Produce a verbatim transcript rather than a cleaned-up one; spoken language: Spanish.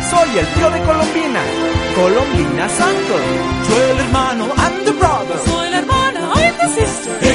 Soy el tío de Colombina, Colombina Santos. Soy el hermano, I'm the brother. Soy la hermana, I'm the sister.